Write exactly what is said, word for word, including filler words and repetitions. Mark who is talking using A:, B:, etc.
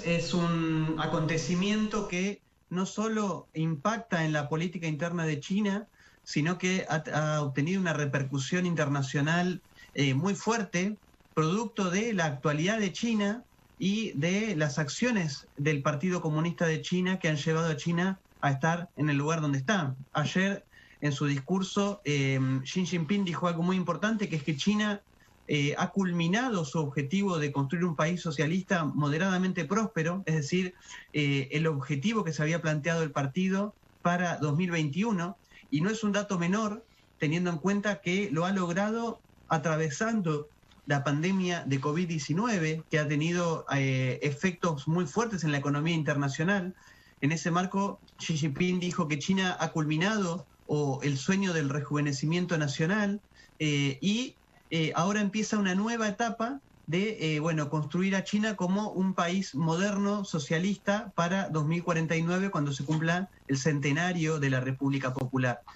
A: es un acontecimiento que no solo impacta en la política interna de China, sino que ha, ha obtenido una repercusión internacional eh, muy fuerte, producto de la actualidad de China y de las acciones del Partido Comunista de China que han llevado a China a estar en el lugar donde está. Ayer, en su discurso, eh, Xi Jinping dijo algo muy importante, que es que China eh, ha culminado su objetivo de construir un país socialista moderadamente próspero, es decir, eh, el objetivo que se había planteado el partido para dos mil veintiuno, y no es un dato menor, teniendo en cuenta que lo ha logrado atravesando la pandemia de COVID diecinueve, que ha tenido eh, efectos muy fuertes en la economía internacional. En ese marco, Xi Jinping dijo que China ha culminado o el sueño del rejuvenecimiento nacional eh, y eh, ahora empieza una nueva etapa de eh, bueno, construir a China como un país moderno, socialista, para dos mil cuarenta y nueve, cuando se cumpla el centenario de la República Popular.